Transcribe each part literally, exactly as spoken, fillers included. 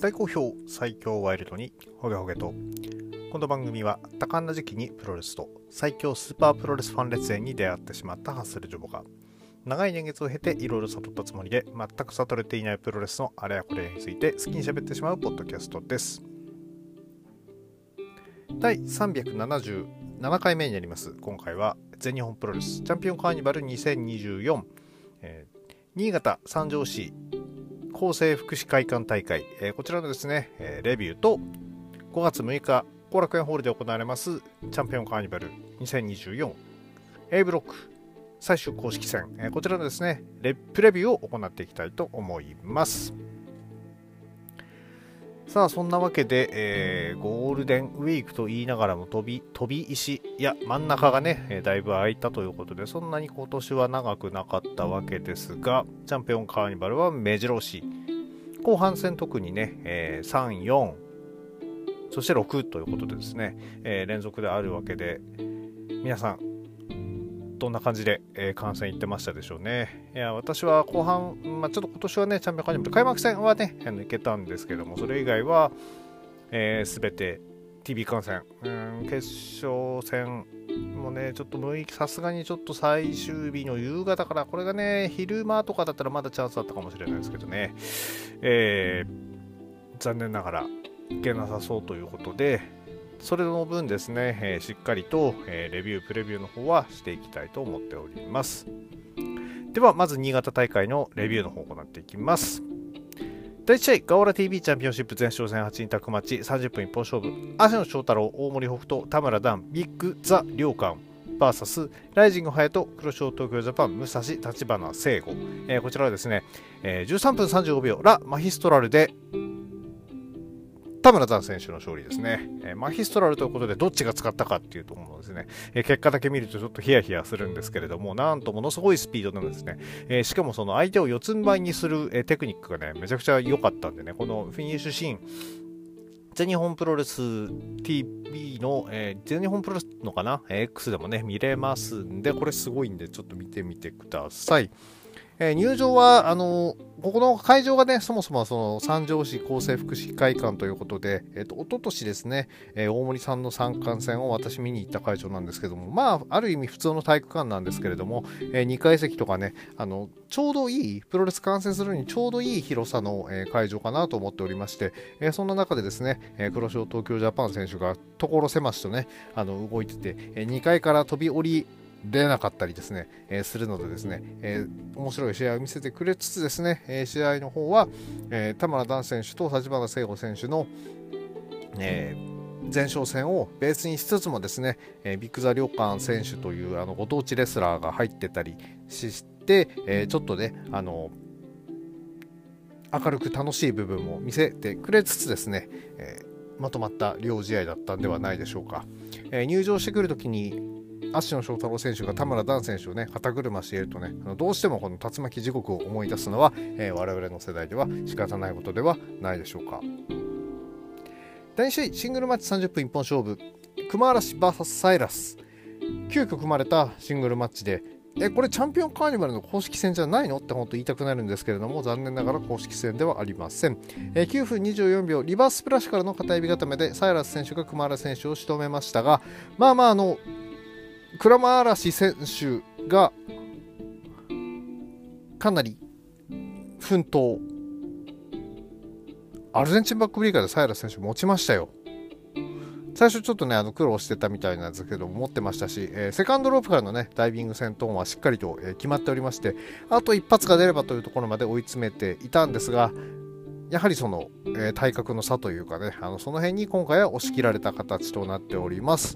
大好評最強ワイルドにホゲホゲと。この番組は多感な時期にプロレスと最強スーパープロレスファン列伝に出会ってしまったハッスルジョボが長い年月を経ていろいろ悟ったつもりで全く悟れていないプロレスのあれやこれについて好きに喋ってしまうポッドキャストです。だいさんびゃくななじゅうななかいめになります。今回は全日本プロレスチャンピオンカーニバルにせんにじゅうよん、えー、新潟三条市厚生福祉会館大会、えー、こちらのですね、えー、レビューとごがつむいか後楽園ホールで行われますチャンピオンカーニバルにせんにじゅうよん A ブロック最終公式戦、えー、こちらのですねレプレビューを行っていきたいと思います。さあそんなわけで、えー、ゴールデンウィークと言いながらも飛び飛び石いや真ん中がね、えー、だいぶ空いたということでそんなに今年は長くなかったわけですが、チャンピオンカーニバルは目白押し後半戦特にね、えー、さん、よんそしてろくということでですね、えー、連続であるわけで皆さんどんな感じで、えー、観戦行ってましたでしょうね。いや私は後半、まあ、ちょっと今年はねチャンピオンカーニバル開幕戦はね行けたんですけどもそれ以外は、えー、全て ティービー 観戦うん決勝戦もねちょっと向いさすがにちょっと最終日の夕方からこれがね昼間とかだったらまだチャンスあったかもしれないですけどね、えー、残念ながらいけなさそうということでそれの分ですね、えー、しっかりと、えー、レビュープレビューの方はしていきたいと思っております。ではまず新潟大会のレビューの方を行っていきます。だいいち試合ガオラ ティービー チャンピオンシップ前哨戦はちにんタッグマッチさんじゅっぷん一本勝負芦野翔太郎大森北斗田村段ビッグザ両館 ブイエス ライジング隼人黒潮東京ジャパン武蔵立花聖吾、えー、こちらはですね、えー、じゅうさんぷんさんじゅうごびょうラ・マヒストラルで田村段選手の勝利ですね、えー、マヒストラルということでどっちが使ったかっていうところですね、えー、結果だけ見るとちょっとヒヤヒヤするんですけれどもなんとものすごいスピードなんですね、えー、しかもその相手を四つん這いにする、えー、テクニックがねめちゃくちゃ良かったんでねこのフィニッシュシーン全日本プロレス ティービー の、えー、全日本プロレスのかな、えー、X でもね見れますんでこれすごいんでちょっと見てみてください。えー、入場はあのー、ここの会場がねそもそもその三条市厚生福祉会館ということで、えー、と一昨年ですね、えー、大森さんの三冠戦を私見に行った会場なんですけどもまあある意味普通の体育館なんですけれども、えー、にかい席とかねあのちょうどいいプロレス観戦するにちょうどいい広さの、えー、会場かなと思っておりまして、えー、そんな中でですね、えー、黒潮東京ジャパン選手が所狭しとねあの動いてて、えー、にかいから飛び降り出なかったりですね、えー、するのでですね、えー、面白い試合を見せてくれつつですね、えー、試合の方は、えー、田村段選手と立花聖吾選手の、えー、前哨戦をベースにしつつもですね、えー、ビッグザ両館選手というあのご当地レスラーが入ってたりして、えー、ちょっとねあの明るく楽しい部分も見せてくれつつですね、えー、まとまった両試合だったんではないでしょうか。えー、入場してくるときに芦野翔太郎選手が田村段選手をね肩車しているとねどうしてもこの竜巻地獄を思い出すのは、えー、我々の世代では仕方ないことではないでしょうか。だいに試合シングルマッチさんじゅっぷん一本勝負熊嵐 ブイエス サイラス急遽組まれたシングルマッチでえこれチャンピオンカーニバルの公式戦じゃないのって本当言いたくなるんですけれども残念ながら公式戦ではありません。えー、きゅうふんにじゅうよんびょうリバーススプラッシュからの片指固めでサイラス選手が熊嵐選手を仕留めましたがまあまああの鞍馬嵐選手がかなり奮闘アルゼンチンバックブリーカーでサイラス選手持ちましたよ。最初ちょっとねあの苦労してたみたいなんですけど持ってましたし、えー、セカンドロープからのねダイビング戦闘はしっかりと、えー、決まっておりましてあと一発が出ればというところまで追い詰めていたんですがやはりその、えー、体格の差というかねあのその辺に今回は押し切られた形となっております。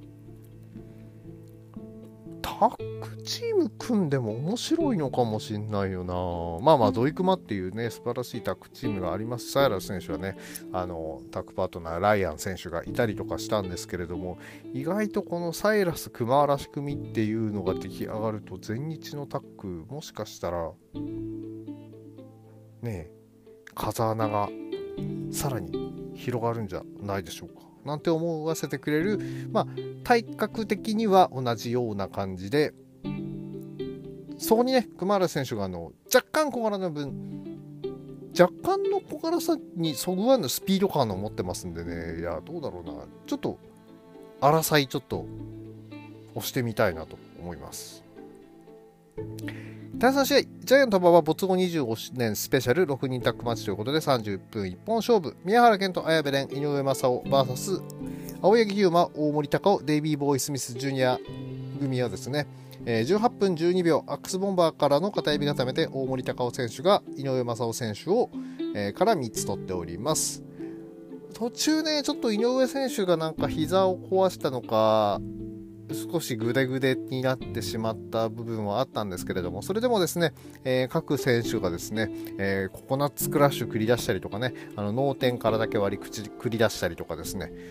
タッグチーム組んでも面白いのかもしんないよな。まあまあドイクマっていうね素晴らしいタッグチームがあります。サイラス選手はねあのタッグパートナーライアン選手がいたりとかしたんですけれども意外とこのサイラス熊嵐組っていうのが出来上がると全日のタッグもしかしたらねえ風穴がさらに広がるんじゃないでしょうかなんて思わせてくれる、まあ、体格的には同じような感じでそこにね熊原選手があの若干小柄な分若干の小柄さにそぐわぬスピード感を持ってますんでね、いや、どうだろうな、ちょっと、争いちょっと押してみたいなと思います。だいさん試合、ジャイアント馬場没後にじゅうごねんスペシャルろくにんタッグマッチということでさんじゅっぷん一本勝負、宮原健人、綾部蓮、井上正雄 ブイエス 青柳優馬、大森隆夫、デイビー・ボーイ・スミス・ジュニア組はですね、じゅうはっぷんじゅうにびょう、アックスボンバーからの片指固めで大森隆夫選手が井上正雄選手を、えー、からみっつ取っております。途中ね、ちょっと井上選手がなんか膝を壊したのか、少しグデグデになってしまった部分はあったんですけれども、それでもですね、えー、各選手がですね、えー、ココナッツクラッシュ繰り出したりとかね、あの脳天からだけ割り口繰り出したりとかですね、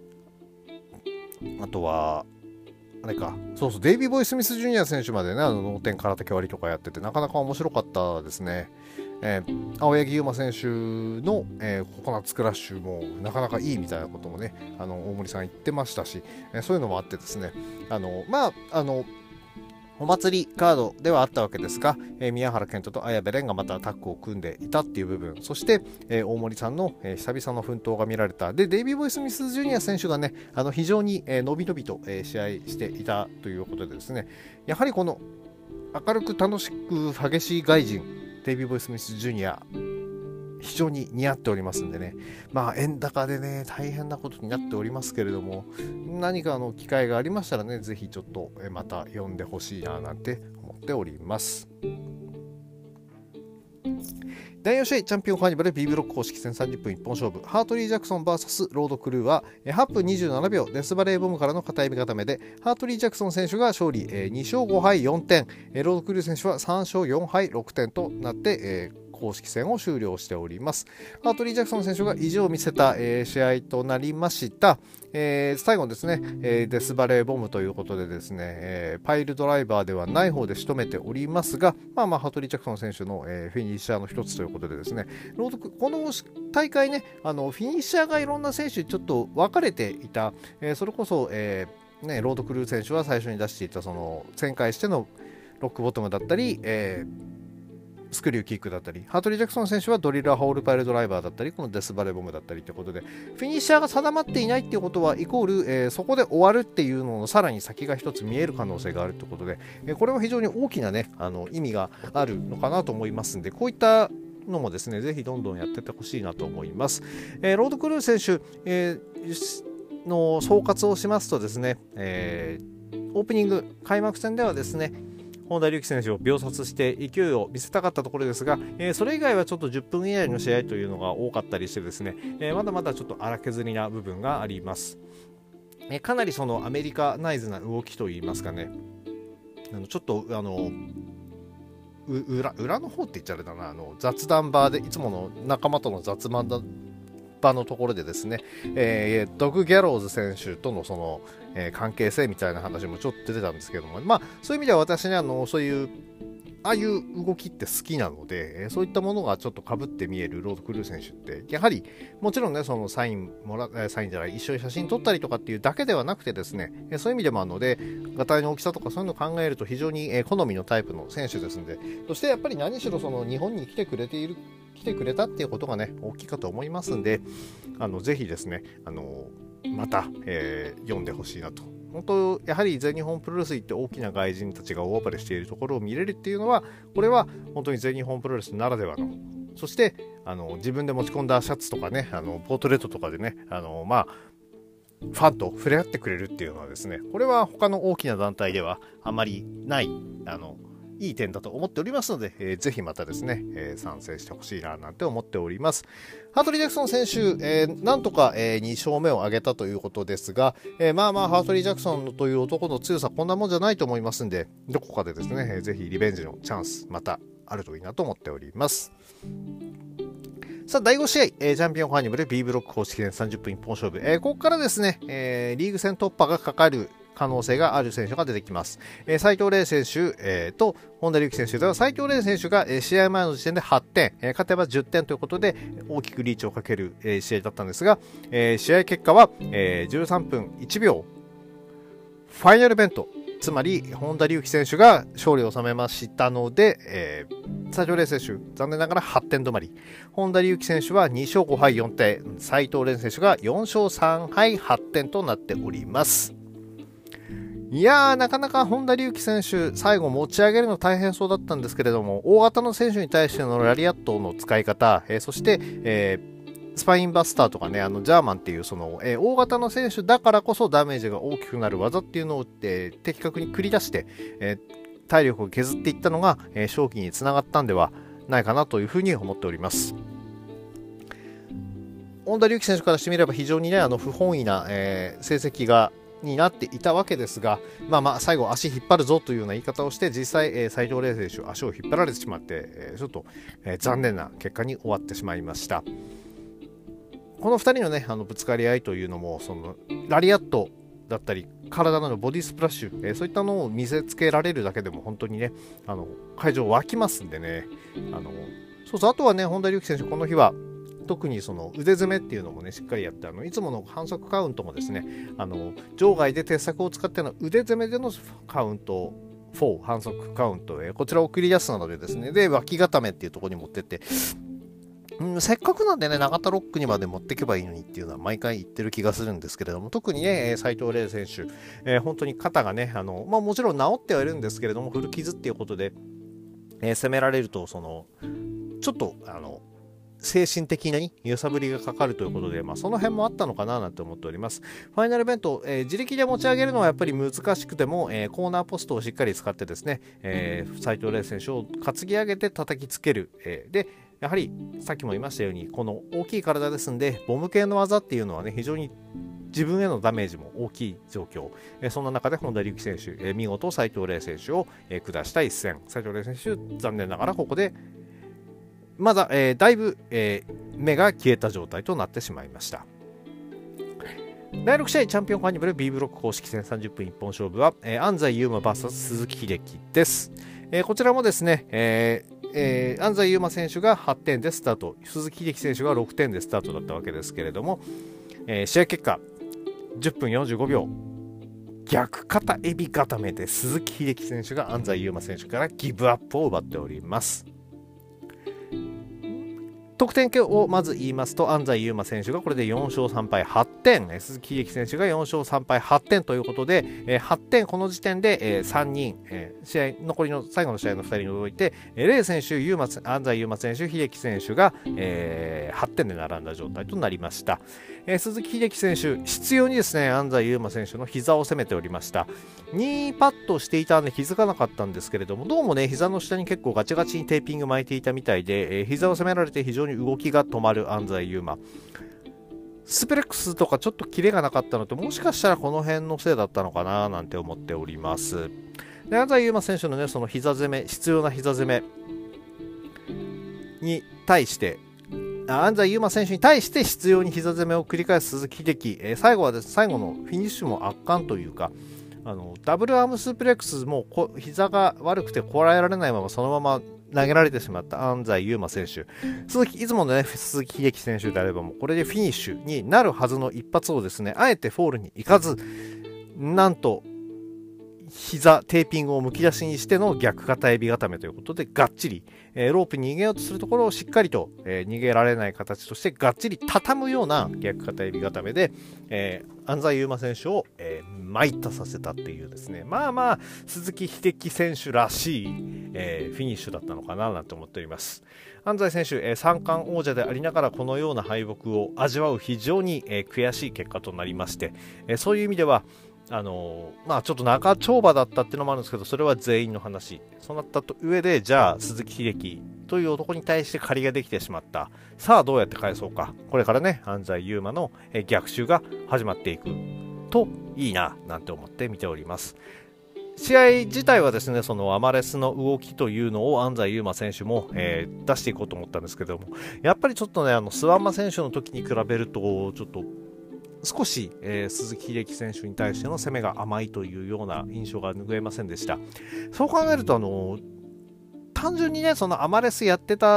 あとはあれか、そうそう、デイビー・ボーイ・スミス・ジュニア選手までね、あの脳天空手割りとかやってて、なかなか面白かったですね。えー、青柳優馬選手の、えー、ココナッツクラッシュもなかなかいいみたいなこともね、あの大森さん言ってましたし、えー、そういうのもあってですね、あのまああのお祭りカードではあったわけですが、えー、宮原健人と綾部蓮がまたタッグを組んでいたっていう部分、そして、えー、大森さんの、えー、久々の奮闘が見られた。で、デイビー・ボイス・ミス・ジュニア選手がね、あの非常に、えー、伸び伸びと、えー、試合していたということでですね、やはりこの明るく楽しく激しい外人、デイビー・ボイス・ミス・ジュニア、非常に似合っておりますんでね、まあ円高でね大変なことになっておりますけれども、何かの機会がありましたらね、ぜひちょっとまた呼んでほしいななんて思っております。だいよん試合、チャンピオンカーニバル B ブロック公式戦さんじゅっぷん一本勝負、ハートリー・ジャクソン ブイエス ロードクルーははっぷんにじゅうななびょう、デスバレーボムからの片指固めでハートリー・ジャクソン選手が勝利、にしょうごはいよんてん、ロードクルー選手はさんしょうよんはいろくてんとなって、えー公式戦を終了しております。ハートリー・ジャクソン選手が意地を見せた、えー、試合となりました。えー、最後ですね、えー、デスバレーボムということでですね、えー、パイルドライバーではない方で仕留めておりますが、まあまあハートリー・ジャクソン選手の、えー、フィニッシャーの一つということでですね、ロードこの大会ね、あのフィニッシャーがいろんな選手ちょっと分かれていた、えー、それこそ、えーね、ロードクルー選手は最初に出していたその旋回してのロックボトムだったり、えースクリューキックだったり、ハートリー・ジャクソン選手はドリラー・ホールパイルドライバーだったり、このデスバレーボムだったりということで、フィニッシャーが定まっていないっていうことはイコール、えー、そこで終わるっていうののさらに先が一つ見える可能性があるということで、えー、これは非常に大きなね、あの意味があるのかなと思いますんで、こういったのもですね、ぜひどんどんやってってほしいなと思います。えー、ロードクルー選手、えー、の総括をしますとですね、えー、オープニング開幕戦ではですね、本田隆起選手を秒殺して勢いを見せたかったところですが、えー、それ以外はちょっとじゅっぷん以内の試合というのが多かったりしてですね、えー、まだまだちょっと荒削りな部分があります。えー、かなりそのアメリカナイズな動きといいますかね、あのちょっとあの裏, 裏の方って言っちゃあれだな、あの雑談場でいつもの仲間との雑談場のところでですね、えー、ドグ・ギャローズ選手とのそのえー、関係性みたいな話もちょっと出てたんですけども、まあそういう意味では私ね、あのそういうああいう動きって好きなので、えー、そういったものがちょっと被って見えるロードクルー選手ってやはりもちろんね、そのサインもら、えー、サインじゃない一緒に写真撮ったりとかっていうだけではなくてですね、えー、そういう意味でもあるので、ガタイの大きさとかそういうのを考えると非常に、えー、好みのタイプの選手ですので、そしてやっぱり何しろその日本に来てくれている来てくれたっていうことがね大きいかと思いますんで、あのぜひですね、あのまた、えー、読んでほしいなと。本当やはり全日本プロレス行って大きな外人たちが大暴れしているところを見れるっていうのは、これは本当に全日本プロレスならではの、そしてあの自分で持ち込んだシャツとかね、あのポートレートとかでね、あのまあファンと触れ合ってくれるっていうのはですね、これは他の大きな団体ではあまりないあのいい点だと思っておりますので、えー、ぜひまたですね、えー、参戦してほしいななんて思っております。ハートリー・ジャクソン選手、えー、なんとか、えー、に勝目を挙げたということですが、えー、まあまあハートリー・ジャクソンという男の強さこんなもんじゃないと思いますんで、どこかでですね、えー、ぜひリベンジのチャンスまたあるといいなと思っております。さあだいご試合、えー、チャンピオンカーニバル B ブロック公式戦さんじゅっぷん一本勝負、えー、ここからですね、えー、リーグ戦突破がかかる可能性がある選手が出てきます。えー、斉藤麗選手、えー、と本田隆起選手では、斉藤麗選手が、えー、試合前の時点ではってん、えー、勝てばじゅってんということで大きくリーチをかける、えー、試合だったんですが、えー、試合結果は、えー、じゅうさんぷんいちびょうファイナルベントつまり本田隆起選手が勝利を収めましたので、えー、斉藤麗選手残念ながらはってん止まり、本田隆起選手はにしょうごはいよんてん、斉藤蓮選手がよんしょうさんはいはってんとなっております。いやー、なかなか本田隆起選手最後持ち上げるの大変そうだったんですけれども、大型の選手に対してのラリアットの使い方、えー、そして、えースパインバスターとかね、あのジャーマンっていうその、えー、大型の選手だからこそダメージが大きくなる技っていうのを、えー、的確に繰り出して、えー、体力を削っていったのが、えー、勝機につながったんではないかなというふうに思っております。本田隆起選手からしてみれば非常にね、あの不本意な、えー、成績がになっていたわけですが、まあまあ最後足引っ張るぞというような言い方をして実際、えー、斉藤麗選手足を引っ張られてしまって、えー、ちょっと、えー、残念な結果に終わってしまいました。このふたりのね、あのぶつかり合いというのも、そのラリアットだったり、体のボディスプラッシュ、えー、そういったのを見せつけられるだけでも、本当にね、あの会場沸きますんでね、あのそうそう、あとはね、本田隆起選手、この日は、特にその腕攻めっていうのもね、しっかりやって、あのいつもの反則カウントもですね、あの場外で鉄柵を使っての腕攻めでのカウント、よん、反則カウント、えー、こちらを繰り出すのでですね、で、脇固めっていうところに持ってって、うん、せっかくなんでね、永田ロックにまで持っていけばいいのにっていうのは毎回言ってる気がするんですけれども、特にね、斉藤麗選手、えー、本当に肩がね、あのまあ、もちろん治ってはいるんですけれども、古傷っていうことで、えー、攻められると、そのちょっとあの精神的なに揺さぶりがかかるということで、まあ、その辺もあったのかななんて思っております。ファイナルベント、えー、自力で持ち上げるのはやっぱり難しくても、えー、コーナーポストをしっかり使ってですね、えー、斉藤麗選手を担ぎ上げて叩きつける、えー、でやはりさっきも言いましたように、この大きい体ですんで、ボム系の技っていうのはね、非常に自分へのダメージも大きい状況、えー、そんな中で本田隆起選手、えー、見事斉藤麗選手を、えー、下した一戦、斉藤麗選手残念ながらここでまだ、えー、だいぶ、えー、目が消えた状態となってしまいました。だいろく試合チャンピオンカーニバル B ブロック公式戦さんじゅっぷん一本勝負は、えー、安西優真 ブイエス 鈴木秀樹です。えー、こちらもですね、えーえー、安西優真選手がはってんでスタート、鈴木秀樹選手がろくてんでスタートだったわけですけれども、えー、試合結果じゅっぷんよんじゅうごびょう、逆肩エビ固めで鈴木秀樹選手が安西優真選手からギブアップを奪っております。得点をまず言いますと、安西優真選手がこれでよんしょうさんぱいはってん、鈴木秀樹選手がよんしょうさんぱいはってんということで、はってんこの時点でさんにん、試合残りの最後の試合のふたりに除いて、麗選手、優真安西優真選手、秀樹選手がはってんで並んだ状態となりました。鈴木秀樹選手、執拗にですね、安西優真選手の膝を攻めておりました。にパッとしていたんで気づかなかったんですけれども、どうもね、膝の下に結構ガチガチにテーピング巻いていたみたいで、えー、膝を攻められて非常に動きが止まる安西優真。スプレックスとかちょっとキレがなかったのと、もしかしたらこの辺のせいだったのかななんて思っております。で、安西優真選手のね、その膝攻め、必要な膝攻めに対して、安西優真選手に対して必要に膝攻めを繰り返す鈴木秀樹、えー、最後はです、最後のフィニッシュも圧巻というか、あのダブルアームスープレックスもこ膝が悪くてこらえられないままそのまま投げられてしまった安西優真選手、鈴木いつものね鈴木秀樹選手であればもうこれでフィニッシュになるはずの一発をですね、あえてフォールに行かず、なんと膝テーピングをむき出しにしての逆肩エビ固めということで、がっちり、えー、ロープに逃げようとするところをしっかりと、えー、逃げられない形としてがっちり畳むような逆肩エビ固めで、えー、安西優真選手を、えー、参ったさせたっていうですね、まあまあ鈴木秀樹選手らしい、えー、フィニッシュだったのかななんて思っております。安西選手、えー、三冠王者でありながらこのような敗北を味わう非常に、えー、悔しい結果となりまして、えー、そういう意味ではあのー、まあちょっと中丁場だったっていうのもあるんですけど、それは全員の話。そうなった上で、じゃあ鈴木秀樹という男に対して借りができてしまった。さあどうやって返そうか。これからね、安西優真の逆襲が始まっていくといいななんて思って見ております。試合自体はですね、そのアマレスの動きというのを安西優真選手も、えー、出していこうと思ったんですけども、やっぱりちょっとね、あのスワンマ選手の時に比べるとちょっと少し、えー、鈴木秀樹選手に対しての攻めが甘いというような印象が拭えませんでした。そう考えると、あのー、単純にね、そのアマレスやってた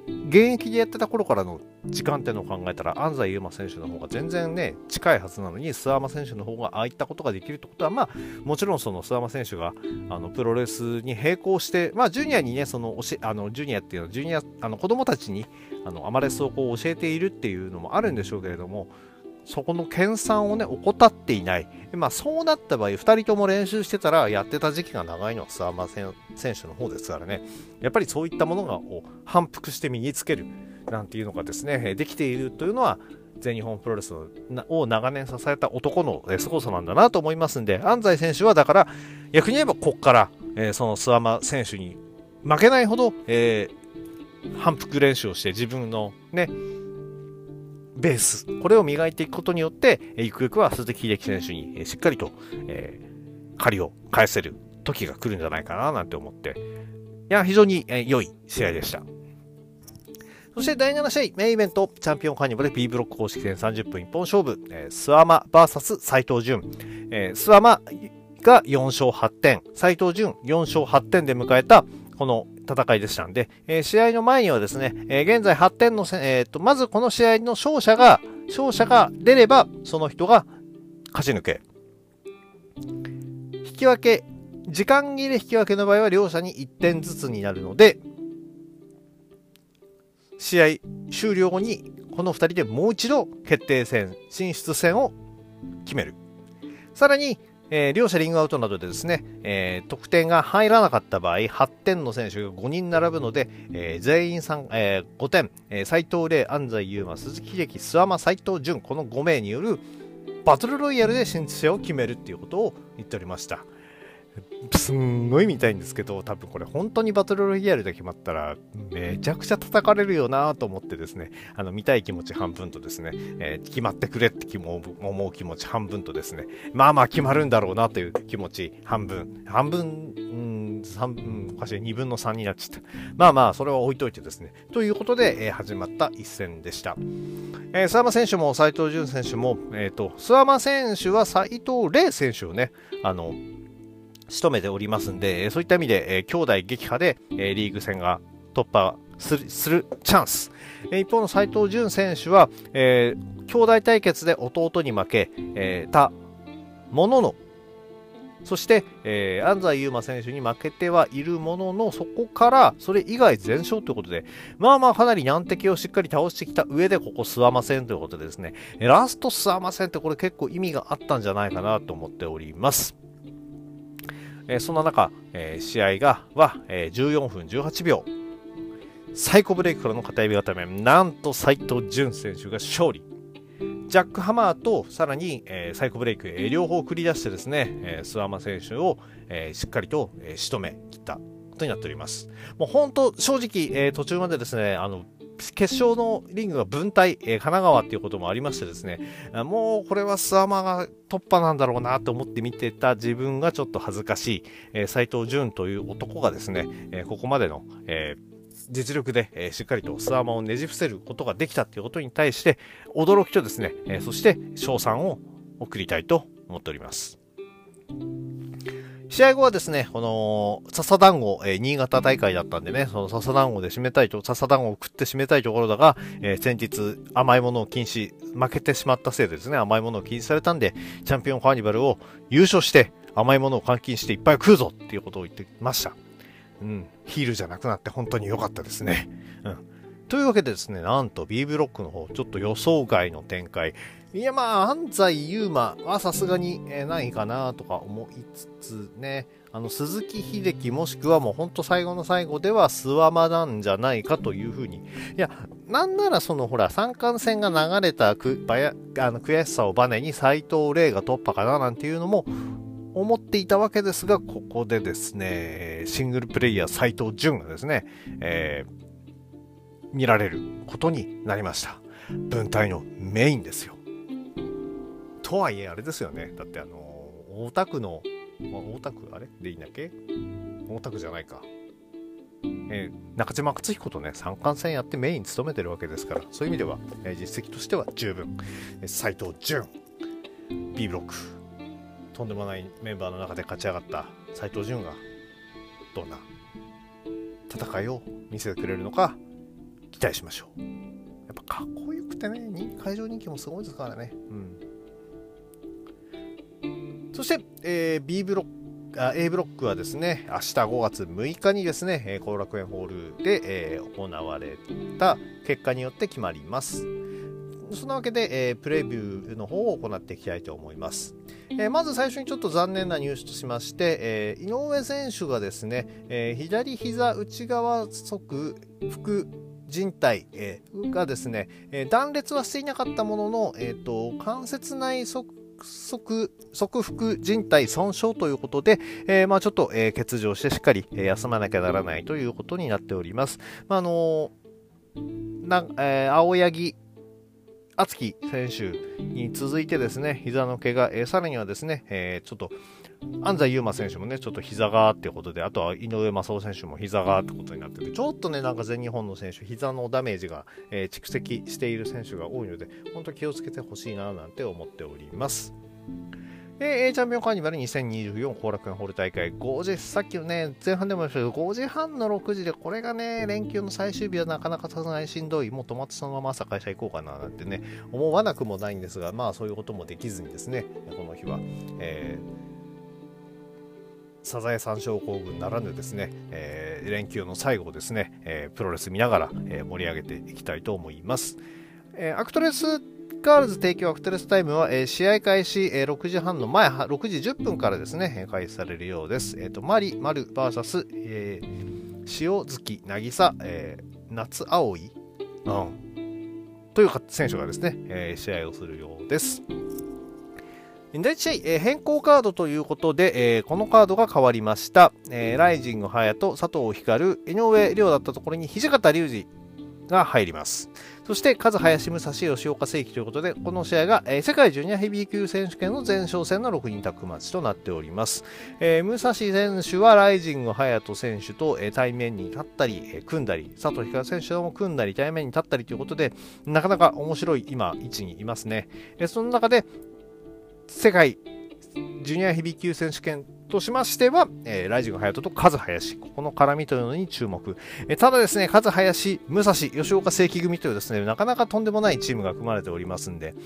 現役でやってた頃からの時間っていうのを考えたら安西優真選手の方が全然ね近いはずなのに、諏訪間選手の方がああいったことができるってことは、まあもちろんその諏訪間選手があのプロレスに並行して、まあジュニアにねその教えあのジュニアっていうのはジュニアあの子供たちにあのアマレスをこう教えているっていうのもあるんでしょうけれども、そこの研鑽をね怠っていない。まあそうなった場合ふたりとも練習してたらやってた時期が長いのは諏訪間選手の方ですからね、やっぱりそういったものがを反復して身につけるなんていうのがですねできているというのは全日本プロレスを長年支えた男の凄さなんだなと思いますんで、安西選手はだから逆に言えばここから、えー、その諏訪間選手に負けないほど、えー、反復練習をして自分のねベースこれを磨いていくことによってゆくゆくは鈴木秀樹選手にしっかりと、えー、借りを返せる時が来るんじゃないかななんて思って、いや非常に、えー、良い試合でした。そしてだいなな試合メインイベントチャンピオンカーニバル B ブロック公式戦さんじゅっぷん一本勝負、えー、諏訪間 ブイエス 斉藤潤、えー、諏訪間がよん勝はってん、斉藤潤よん勝はってんで迎えたこの戦いでしたんで、えー、試合の前にはですね、えー、現在はってんのせ、えー、とまずこの試合の勝者が勝者が出ればその人が勝ち抜け、引き分け時間切れ引き分けの場合は両者にいってんずつになるので、試合終了後にこのふたりでもう一度決定戦進出戦を決める。さらにえー、両者リングアウトなどでですね、えー、得点が入らなかった場合はってんの選手がごにん並ぶので、えー、全員さん、えー、ごてん、えー、斉藤麗、安西優真、鈴木秀樹、諏訪間、斉藤潤このご名によるバトルロイヤルで進出者を決めるっていうことを言っておりました。すんごい見たいんですけど、多分これ本当にバトルロイヤルで決まったらめちゃくちゃ叩かれるよなと思ってですね、あの見たい気持ち半分とですね、えー、決まってくれって思う気持ち半分とですね、まあまあ決まるんだろうなという気持ち半分半分うん三分おかしいにぶんのさんになっちゃった。まあまあそれは置いといてですね、ということで、えー、始まった一戦でした。えー、諏訪間選手も斉藤潤選手も、えーと、諏訪間選手は斉藤麗選手をねあの仕留めておりますんで、そういった意味で、えー、兄弟撃破で、えー、リーグ戦が突破する、するチャンス。えー、一方の斉藤潤選手は、えー、兄弟対決で弟に負け、えー、たものの、そして、えー、安西優真選手に負けてはいるものの、そこからそれ以外全勝ということで、まあまあかなり難敵をしっかり倒してきた上で、ここ諏訪間戦ということでですね、ラスト諏訪間戦ってこれ結構意味があったんじゃないかなと思っております。えー、そんな中、えー、試合がは、えー、じゅうよんふんじゅうはちびょうサイコブレイクからの片指固め、なんと斉藤潤選手が勝利。ジャックハマーとさらに、えー、サイコブレイク、えー、両方繰り出してですね、えー、諏訪間選手を、えー、しっかりと、えー、仕留め切ったことになっております。もう本当正直、えー、途中までですね、あの決勝のリングが分隊、えー、神奈川っていうこともありましてですね、もうこれは諏訪間が突破なんだろうなと思って見てた自分がちょっと恥ずかしい、えー、斉藤潤という男がですね、えー、ここまでの、えー実力で、えー、しっかりと諏訪間をねじ伏せることができたということに対して驚きとですね、えー、そして称賛を送りたいと思っております。試合後はですね、この笹団子、えー、新潟大会だったんでね、その笹団子で締めたいと、笹団子を食って締めたいところだが、えー、先日甘いものを禁止、負けてしまったせいでですね、甘いものを禁止されたんで、チャンピオンカーニバルを優勝して甘いものを換金していっぱい食うぞっていうことを言ってました。うん、ヒールじゃなくなって本当に良かったですね。うん、というわけでですね、なんと B ブロックの方、ちょっと予想外の展開。いやまあ、安西優真はさすがに、えー、ないかなとか思いつつね、あの、鈴木秀樹もしくはもう本当最後の最後では諏訪間なんじゃないかというふうに。いや、なんならそのほら、三冠戦が流れたくばやあの悔しさをバネに斉藤麗が突破かななんていうのも、思っていたわけですが、ここでですね、シングルプレイヤー斉藤潤がですね、えー、見られることになりました。分隊のメインですよ。とはいえあれですよね。だってあの大田区の、まあ、大田区あれでいいんだっけ？大田区じゃないか。えー、中島克彦とね三冠戦やってメイン務めてるわけですから、そういう意味では、えー、実績としては十分。斉藤潤 B ブロック。とんでもないメンバーの中で勝ち上がった斉藤潤がどんな戦いを見せてくれるのか期待しましょう。やっぱかっこよくてね、会場人気もすごいですからね。うん、そして、えー、B ブロックあ A ブロックはですね、明日ごがつむいかにですね、後楽園ホールで、えー、行われた結果によって決まります。そんなわけで、えー、プレビューの方を行っていきたいと思います。えー、まず最初にちょっと残念なニュースとしまして、えー、井上選手がですね、えー、左膝内側側副靭帯、えー、がですね、えー、断裂はしていなかったものの、えーと、関節内側側側副靭帯損傷ということで、えーまあ、ちょっと、えー、欠場してしっかり、えー、休まなきゃならないということになっております。まああのーなえー、青柳敦樹選手に続いてですね、膝の怪我、えー、さらにはですね、えー、ちょっと安西優真選手もね、ちょっと膝がってことで、あとは井上正雄選手も膝がってことになってて、ちょっとね、なんか全日本の選手、膝のダメージが、えー、蓄積している選手が多いので、本当気をつけてほしいななんて思っております。で、チャンピオンカーニバルにせんにじゅうよん後楽園ホール大会ごじ、さっきのね、前半でも言いましたけど、ごじはんのろくじで、これがね、連休の最終日はなかなかさすがにしんどい、もう止まってそのまま朝会社行こうかななんてね、思わなくもないんですが、まあそういうこともできずにですね、この日は、えー、サザエさん症候群ならぬですね、えー、連休の最後をですね、えー、プロレス見ながら、えー、盛り上げていきたいと思います。えー、アクトレスガールズ提供アクトレスタイムは、えー、試合開始、えー、ろくじはんの前、ろくじじゅっぷんからですね、開始されるようです。えーと、マリ、マル ブイエス、えー、塩月、渚、えー、夏葵、うん、という選手がですね、えー、試合をするようです。だいいち試合、えー、変更カードということで、えー、このカードが変わりました。えー、ライジング隼人、佐藤光、井上涼だったところに土方隆二が入ります。そして、数林武蔵、吉岡聖輝ということで、この試合が、えー、世界ジュニアヘビー級選手権の前哨戦のろくにんタッグマッチとなっております。えー、武蔵選手はライジング隼人選手と、えー、対面に立ったり、えー、組んだり、佐藤光選手とも組んだり、対面に立ったりということで、なかなか面白い今、位置にいますね。えー、その中で、世界ジュニアヘビー級選手権としましては、えー、ライジング隼人と数林、ここの絡みというのに注目。えー、ただですね、数林、武蔵、吉岡聖輝組というですね、なかなかとんでもないチームが組まれておりますんで、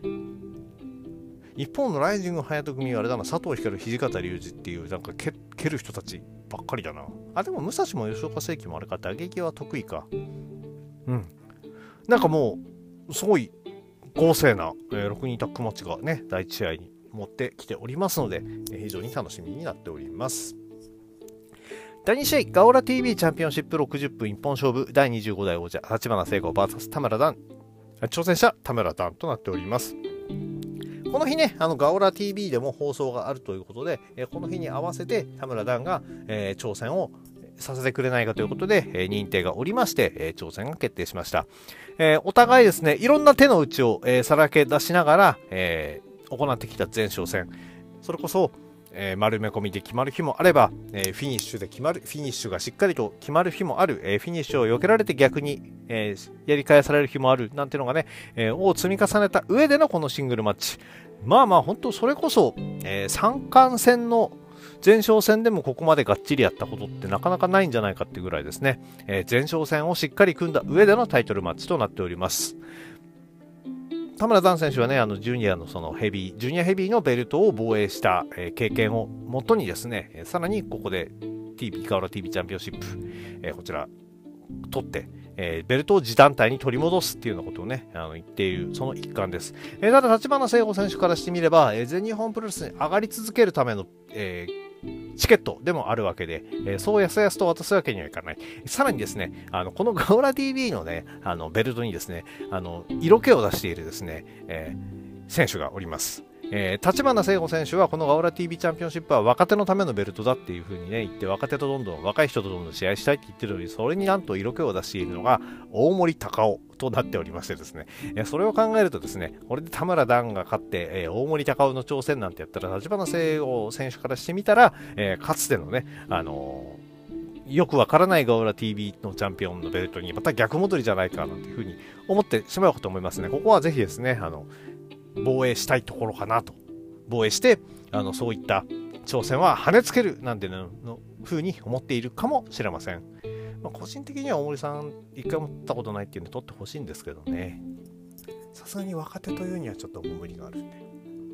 一方のライジング隼人組はあれだな、佐藤光、土方隆二っていう、なんか蹴、蹴る人たちばっかりだな。あ、でも武蔵も吉岡聖輝もあれか、打撃は得意か。うん。なんかもう、すごい豪勢な、えー、ろくにんタッグマッチがね、だいいち試合に持ってきておりますので、非常に楽しみになっております。だいに試合、ガオラ ティービー チャンピオンシップろくじゅっぷん一本勝負、だいにじゅうご代王者、立花聖子 ブイエス 田村段、挑戦者、田村段となっております。この日ね、あのガオラ ティービー でも放送があるということで、えこの日に合わせて田村段が、えー、挑戦をさせてくれないかということで、えー、認定がおりまして、えー、挑戦が決定しました。えー、お互いですね、いろんな手の内を、えー、さらけ出しながら、えー行ってきた前哨戦、それこそ、えー、丸め込みで決まる日もあれば、えー、フィニッシュで決まる、フィニッシュがしっかりと決まる日もある、えー、フィニッシュを避けられて逆に、えー、やり返される日もあるなんていうのがね、えー、を積み重ねた上でのこのシングルマッチ、まあまあ本当それこそ、えー、三冠戦の前哨戦でもここまでがっちりやったことってなかなかないんじゃないかっていうぐらいですね、えー、前哨戦をしっかり組んだ上でのタイトルマッチとなっております。田村段選手はね、あのジュニアのそのヘビー、ジュニアヘビーのベルトを防衛した、えー、経験をもとにですね、えー、さらにここで ティービー ガオラ ティービー チャンピオンシップ、えー、こちら取って、えー、ベルトを自団体に取り戻すっていうようなことをね、あの言っているその一環です。えー、ただ立花聖子選手からしてみれば、えー、全日本プロレスに上がり続けるための、えーチケットでもあるわけで、えー、そうやすやすと渡すわけにはいかない。さらにですね、あのこのガオラ ティービー のね、あのベルトにですね、あの色気を出しているですね、えー、選手がおります。えー、立花聖子選手はこのガオラ ティービー チャンピオンシップは若手のためのベルトだっていう風にね言って、若手とどんどん若い人とどんどん試合したいって言ってるのに、それになんと色気を出しているのが大森隆夫となっておりましてですね、えー、それを考えるとですね、これで田村段が勝って、えー、大森隆夫の挑戦なんてやったら、立花聖子選手からしてみたら、えー、かつてのね、あのー、よくわからないガオラ ティービー のチャンピオンのベルトにまた逆戻りじゃないかなんていう風に思ってしまうかと思いますね。ここはぜひですね、あの防衛したいところかなと。防衛してあのそういった挑戦は跳ねつけるなんての風に思っているかもしれません。 まあ、個人的には大森さん一回も取ったことないっていうんで取ってほしいんですけどね。さすがに若手というにはちょっと無理があるんで。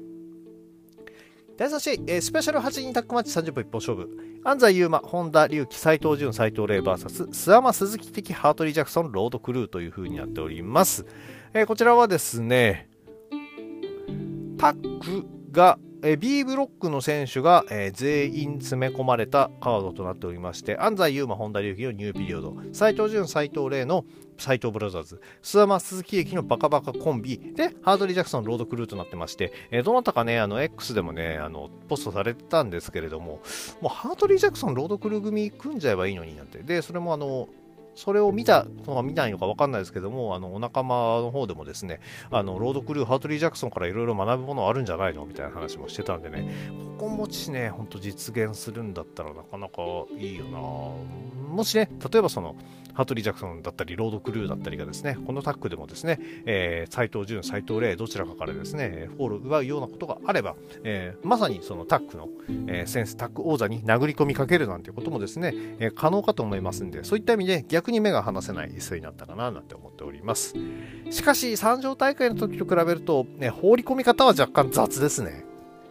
だいさん試合、えー、スペシャルはちにんタッグマッチさんじゅっぷん一本勝負。安西優真、本田隆起、斉藤潤、斉藤麗 ブイエス 諏訪間鈴木的ハートリー・ジャクソン、ロードクルーという風になっております。えー、こちらはですね、タッグが、えー、B ブロックの選手が、えー、全員詰め込まれたカードとなっておりまして、安西優真、本田隆起のニューピリオド、斉藤潤、斉藤麗の斉藤ブラザーズ、諏訪間鈴木駅のバカバカコンビで、ハードリー・ジャクソン、ロードクルーとなってまして、えー、どなたかね、あの X でもね、あのポストされてたんですけれども、もうハードリー・ジャクソン、ロードクルー組組んじゃえばいいのになんて、で、それもあの、それを見たのか見ないのか分かんないですけども、あのお仲間の方でもですね、あのロードクルー、ハートリー・ジャクソンからいろいろ学ぶものあるんじゃないのみたいな話もしてたんでね、ここもしね、本当実現するんだったらなかなかいいよな。もしね、例えばその、ハートリー・ジャクソンだったり、ロードクルーだったりがですね、このタッグでもですね、えー、斉藤潤、斉藤麗、どちらかからですね、フォールを奪うようなことがあれば、えー、まさにそのタッグの、えー、センス、タッグ王座に殴り込みかけるなんていうこともですね、えー、可能かと思いますんで、そういった意味で逆に目が離せない一戦になったかななんて思っております。しかし、三条大会の時と比べると、ね、放り込み方は若干雑ですね。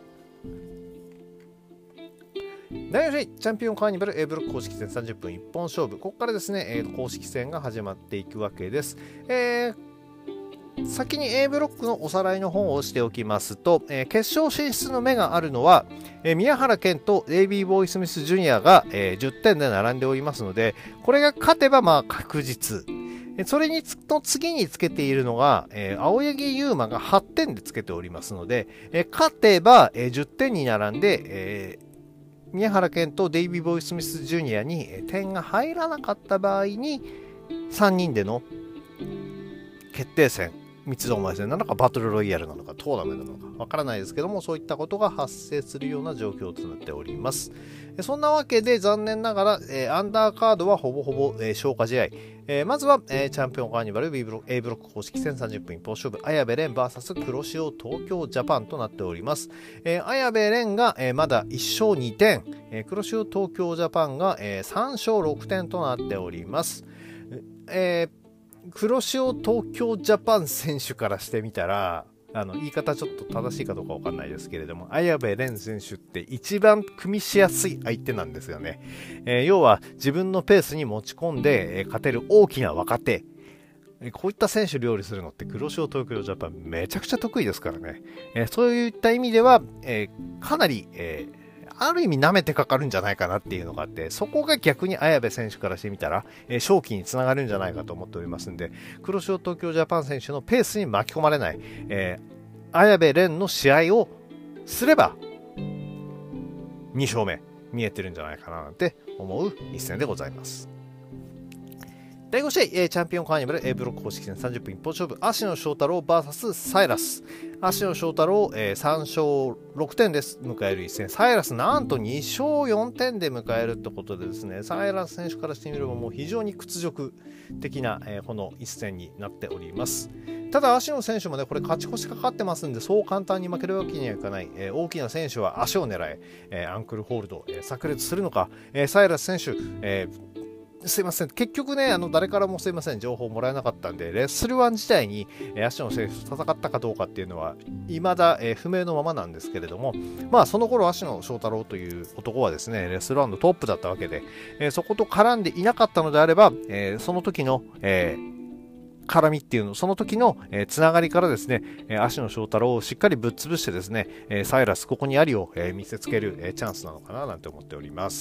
だいよん試合、チャンピオンカーニバル A ブロック公式戦さんじゅっぷん一本勝負。ここからですね、えー、公式戦が始まっていくわけです。えー、先に A ブロックのおさらいの方をしておきますと、えー、決勝進出の目があるのは、えー、宮原健とデイビー・ボーイ・スミス・ジュニアが、えー、じゅってんで並んでおりますので、これが勝てばまあ確実。それにつの次につけているのが、えー、青柳優馬がはってんでつけておりますので、えー、勝てば、えー、じゅってんに並んで、えー宮原健とデイビー・ボーイ・スミス・ジュニアに点が入らなかった場合にさんにんでの決定戦、三つどもえ戦なのかバトルロイヤルなのかトーナメントなのかわからないですけども、そういったことが発生するような状況となっております。そんなわけで残念ながら、えー、アンダーカードはほぼほぼ、えー、消化試合。えー、まずは、えー、チャンピオンカーニバル B ブロック A ブロック公式戦さんじゅっぷん一本勝負、綾部蓮 ブイエス 黒潮東京ジャパンとなっております。えー、綾部蓮が、えー、まだいっ勝にてん、えー、黒潮東京ジャパンが、えー、さん勝ろくてんとなっております。えー、黒潮東京ジャパン選手からしてみたら、あの言い方ちょっと正しいかどうかわかんないですけれども、綾部蓮選手って一番組みしやすい相手なんですよね。えー、要は自分のペースに持ち込んで、えー、勝てる大きな若手、えー、こういった選手料理するのって黒潮東京ジャパンめちゃくちゃ得意ですからね。えー、そういった意味では、えー、かなり、えーある意味舐めてかかるんじゃないかなっていうのがあって、そこが逆に綾部選手からしてみたら、えー、勝機につながるんじゃないかと思っておりますんで、黒潮東京ジャパン選手のペースに巻き込まれない、えー、綾部蓮の試合をすればに勝目見えてるんじゃないかななんて思う一戦でございます。だいご試合、チャンピオンカーニバル A ブロック公式戦さんじゅっぷん一本勝負、芦野翔太郎 ブイエス サイラス。芦野翔太郎、えー、さん勝ろくてんです。迎える一戦。サイラスなんとに勝よんてんで迎えるってことでですね、サイラス選手からしてみればもう非常に屈辱的な、えー、この一戦になっております。ただ芦野選手もね、これ勝ち越しかかってますんで、そう簡単に負けるわけにはいかない。えー、大きな選手は足を狙え、えー、アンクルホールド、えー、炸裂するのか、えー、サイラス選手、えーすいません。結局ね、あの、誰からもすいません、情報もらえなかったんで、レッスルワン自体に、えー、芦野選手と戦ったかどうかっていうのは、未だ、えー、不明のままなんですけれども、まあ、その頃、芦野翔太郎という男はですね、レッスルワンのトップだったわけで、えー、そこと絡んでいなかったのであれば、えー、その時の、えー、絡みっていうの、その時の、えー、つながりからですね、えー、芦野翔太郎をしっかりぶっ潰してですね、えー、サイラスここにありを、えー、見せつける、えー、チャンスなのかななんて思っております。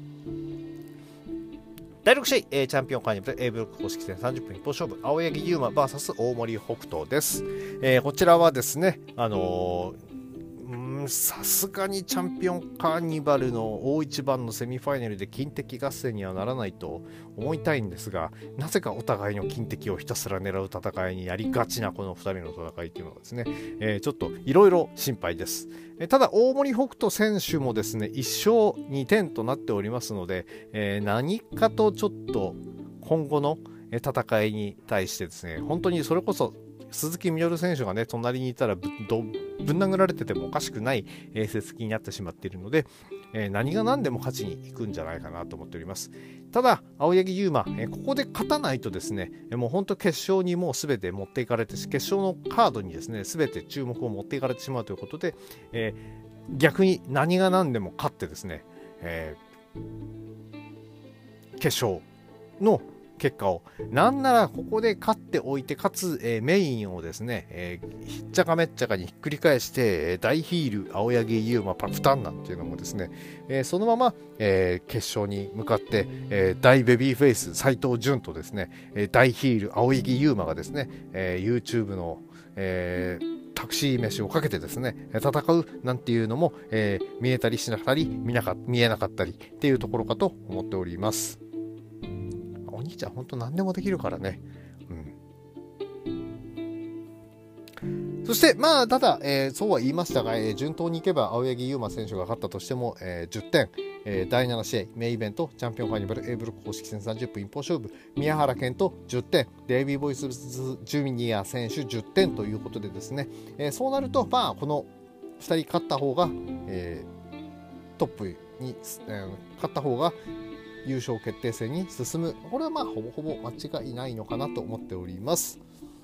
だいろく試合、えー、チャンピオンカーニバル A ブロック公式戦さんじゅっぷん一本勝負、青柳優馬 ブイエス 大森北斗です。えー、こちらはですね、あのー、さすがにチャンピオンカーニバルの大一番のセミファイナルで金敵合戦にはならないと思いたいんですが、なぜかお互いの金敵をひたすら狙う戦いになりがちなこのふたりの戦いというのがですね、えー、ちょっといろいろ心配です。えー、ただ大森北斗選手もですねいっ勝にてんとなっておりますので、えー、何かとちょっと今後の戦いに対してですね、本当にそれこそ鈴木みのる選手がね、隣にいたらぶどぶん殴られててもおかしくない、えー、成績になってしまっているので、えー、何が何でも勝ちに行くんじゃないかなと思っております。ただ、青柳優馬、えー、ここで勝たないとですね、えー、もう本当決勝にもうすべて持っていかれて、決勝のカードにですね、すべて注目を持っていかれてしまうということで、えー、逆に何が何でも勝ってですね、えー、決勝の結果を、なんならここで勝っておいて、かつ、えー、メインをですね、えー、ひっちゃかめっちゃかにひっくり返して、えー、大ヒール青柳優馬パクタンなんていうのもですね、えー、そのまま、えー、決勝に向かって、えー、大ベビーフェイス斉藤潤とですね、えー、大ヒール青柳優馬がですね、えー、YouTube の、えータクシー飯をかけてですね、戦うなんていうのも、えー、見えたりしなかったり見なか見えなかったりっていうところかと思っております。お兄ちゃん本当何でもできるからね。うん、そしてまあただ、えー、そうは言いましたが、えー、順当にいけば青柳優馬選手が勝ったとしても、えー、じゅってん、えー、だいなな試合メインイベントチャンピオンファイナル A ブロック公式戦さんじゅっぷん一本勝負宮原健人じゅってんデイビー・ボイス・ジュニア選手じゅってんということでですね、えー、そうなるとまあこのふたり勝った方が、えー、トップに、えー、勝った方が優勝決定戦に進む。これはまあほぼほぼ間違いないのかなと思っております。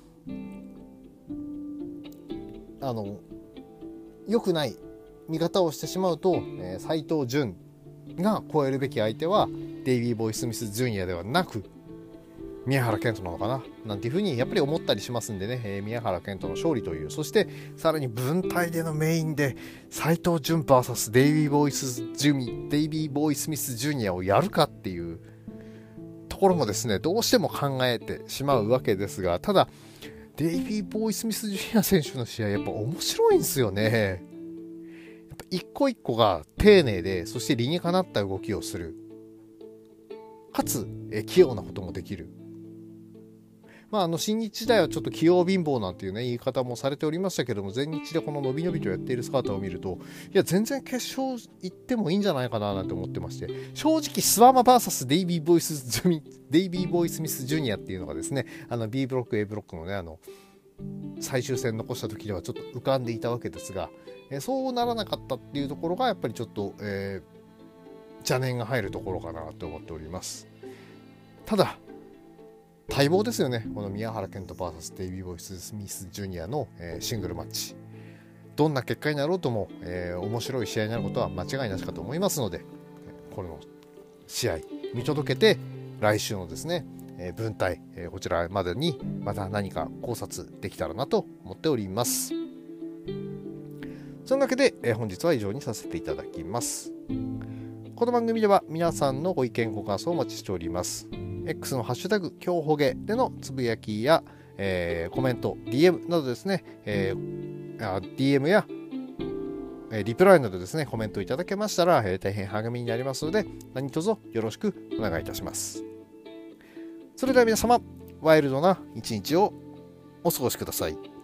あの良くない見方をしてしまうと、えー、斉藤潤が超えるべき相手はデイビー・ボーイ・スミス・ジュニアではなく宮原健人なのかななんていうふうにやっぱり思ったりしますんでね、えー、宮原健人の勝利という、そしてさらに分隊でのメインで斉藤潤 ブイエス デイビー・ボーイス・ジュミデイビー・ボーイ・スミス・ジュニアをやるかっていうところもですね、どうしても考えてしまうわけですが、ただデイビー・ボーイ・スミス・ジュニア選手の試合やっぱ面白いんですよね。やっぱ一個一個が丁寧で、そして理にかなった動きをする、かつえ器用なこともできる。まあ、あの新日時代はちょっと器用貧乏なんていうね言い方もされておりましたけども、全日でこの伸び伸びとやっている姿を見ると、いや全然決勝行ってもいいんじゃないかななんて思ってまして、正直スワマ ブイエス デイビー・ボイス・ジュミデイビー・ボーイ・スミス・ジュニアっていうのがですね、あの B ブロック A ブロックのねあの最終戦残した時にはちょっと浮かんでいたわけですが、えそうならなかったっていうところがやっぱりちょっと、えー、邪念が入るところかなと思っております。ただ待望ですよね、この宮原健人 ブイエス デイビー・ボイス・スミス・ジュニアの、えー、シングルマッチ、どんな結果になろうとも、えー、面白い試合になることは間違いなしかと思いますので、この試合見届けて来週のですね、えー、分隊、えー、こちらまでにまた何か考察できたらなと思っております。そのわけで、えー、本日は以上にさせていただきます。この番組では皆さんのご意見ご感想をお待ちしております。X のハッシュタグ今日ほげでのつぶやきや、えー、コメント ディーエム などですね、えー、あ ディーエム や、えー、リプライなどですねコメントいただけましたら、えー、大変励みになりますので何卒よろしくお願いいたします。それでは皆様ワイルドな一日をお過ごしください。